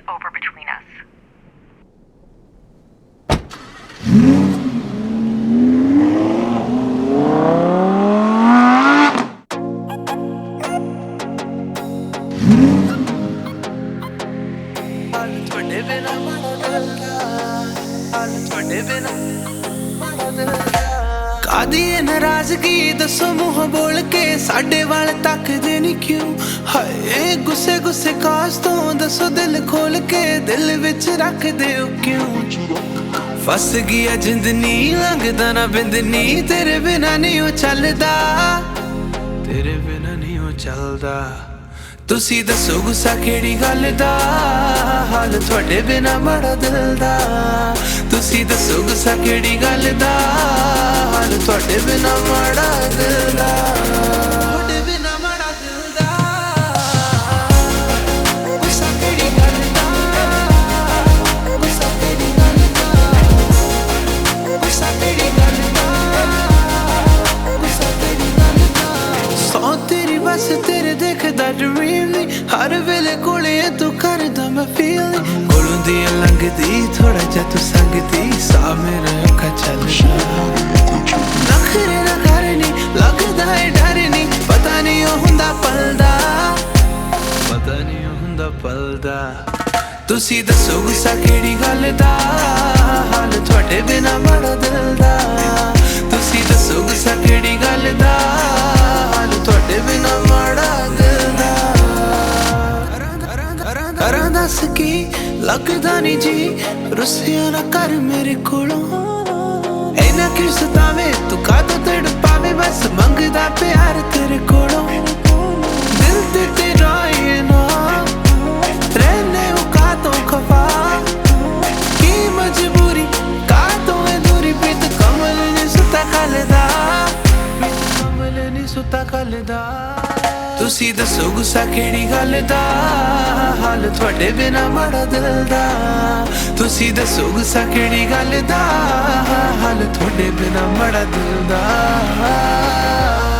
over between us. ਕਾਦੀ ਇਹ ਨਾਰਾਜ਼ਗੀ ਦੱਸੋ ਮੂੰਹ ਬੋਲ ਕੇ ਸਾਡੇ ਵੱਲ ਤੱਕਦੇ ਨਹੀਂ ਕਿਉਂ ਹਾਏ ਗੁੱਸੇ ਗੁੱਸੇ ਕਾਸ ਤੋਂ ਦੱਸੋ ਦਿਲ ਖੋਲ ਕੇ ਦਿਲ ਵਿੱਚ ਰੱਖਦੇ ਹੋ ਕਿਉਂ ਫਸ ਗਿਆ ਜਿੰਦਨੀ ਲੰਘਦਾ ਨਾ ਬਿੰਦਨੀ ਤੇਰੇ ਬਿਨਾ ਨਹੀਂ ਉਹ ਚੱਲਦਾ ਤੇਰੇ ਬਿਨਾ ਨਹੀਂ ਉਹ ਚੱਲਦਾ ਤੁਸੀਂ ਦੱਸੋ ਗੁੱਸਾ ਕਿਹੜੀ ਗੱਲ ਦਾ ਹਾਲ ਤੁਹਾਡੇ ਬਿਨਾ ਬੜਾ ਦਿਲ ਦਾ ਤੁਸੀਂ ਦੱਸੋ ਗੁੱਸਾ ਕਿਹੜੀ ਗੱਲ ਦਾ ਹਾਲ ਤੁਹਾਡੇ ਬਿਨਾ ਬੜਾ ਦਿਲ ਦਾ ਤੁਹਾਡੇ ਬਿਨਾ ਬੜਾ ਦਿਲ ਦਾ ਗੁੱਸਾ ਕਿਹੜੀ ਗੱਲ ਦਾ ਗੁੱਸਾ ਕਿਹੜੀ ਗੱਲ ਦਾ ਗੁੱਸਾ ਕਿਹੜੀ ਗੱਲ ਦਾ ਗੁੱਸਾ ਕਿਹੜੀ ਗੱਲ ਦਾ ਸੌ ਤੇਰੀ ਬਸ ਤੇਰੇ ਦੇਖਦਾ ਡਰੀਮ ਨੀ ਹਰ ਵੇਲੇ ਕੋਲੇ ਤੂੰ ਕਰਦਾ ਮੈਂ ਫੀਲ ਕੋਲੋਂ ਦੀ ਲੰਘਦੀ ਥੋੜਾ ਜਿਹਾ ਤੂੰ ਸੰਗਦੀ ਸਾ ਮੇਰਾ ਅੱਖਾਂ ਚੱਲਦਾ ਨਖਰੇ ਨਾ ਕਰਨੀ ਲੱਗਦਾ ਏ ਡਰ ਨੀ ਪਤਾ ਨਹੀਂ ਉਹ ਹੁੰਦਾ ਪਲਦਾ ਪਤਾ ਨਹੀਂ ਉਹ ਹੁੰਦਾ ਪਲਦਾ ਤੁਸੀਂ ਦੱਸੋ ਗੁੱਸਾ ਕਿਹੜੀ ਗੱਲ ਦਾ ਹਾਲ ਤੁਹਾਡੇ ਬਿਨਾ ਬੜਾ ਦਿਲ ਦਾ ਤੁਸੀਂ ਦੱਸੋ ਗੁੱਸਾ ਕਿਹੜੀ ਗੱਲ ਦਾ ਹਾਲ ਤੁਹਾਡੇ ਬਿਨਾ ਬੜਾ ਦਿਲ ਦਾ ਕਰਾਂ ਦੱਸ ਕੀ ਲੱਗਦਾ ਨਹੀਂ ਜੀ ਰੁੱਸਿਆ ਨਾ ਕਰ ਮੇਰੇ ਕੋਲੋਂ ਐਨਾ ਕਿਉਂ ਸਤਾਵੇਂ ਤੂੰ ਕਾਹਤੋਂ ਤੜ ਪਾਵੇਂ ਬਸ ਮੰਗਦਾ ਪਿਆਰ ਤੇਰੇ ਕੋਲੋਂ ਦਿਲ ਤੇ ਤੇਰਾ ਇਹ ਨਾ ਰਹਿਨੇ ਉਹ ਕਾਹਤੋਂ ਖਫਾ ਕੀ ਮਜਬੂਰੀ ਕਾਹਤੋਂ ਹੈ ਦੂਰੀ ਪਿੱਤ ਕਮਲ ਨਹੀਂ ਸੁੱਤਾ ਕੱਲਦਾ ਪਿੱਤ ਕਮਲ ਨਹੀਂ ਸੁੱਤਾ ਕੱਲਦਾ ਤੁਸੀਂ ਦੱਸੋ ਗੁੱਸਾ ਕਿਹੜੀ ਗੱਲ ਦਾ ਹਾਲ ਤੁਹਾਡੇ ਬਿਨਾ ਬੜਾ ਦਿਲ ਦਾ ਤੁਸੀਂ ਦੱਸੋ ਗੁੱਸਾ ਕਿਹੜੀ ਗੱਲ ਦਾ ਹਾਲ ਤੁਹਾਡੇ ਬਿਨਾ ਬੜਾ ਦਿਲ ਦਾ